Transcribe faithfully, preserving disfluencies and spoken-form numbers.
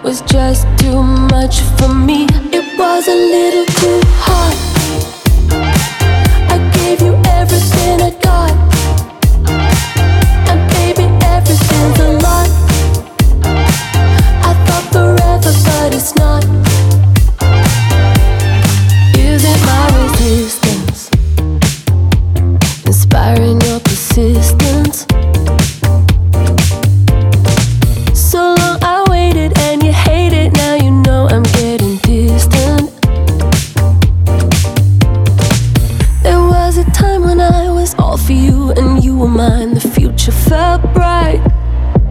was just too much for me. It was a little too hard.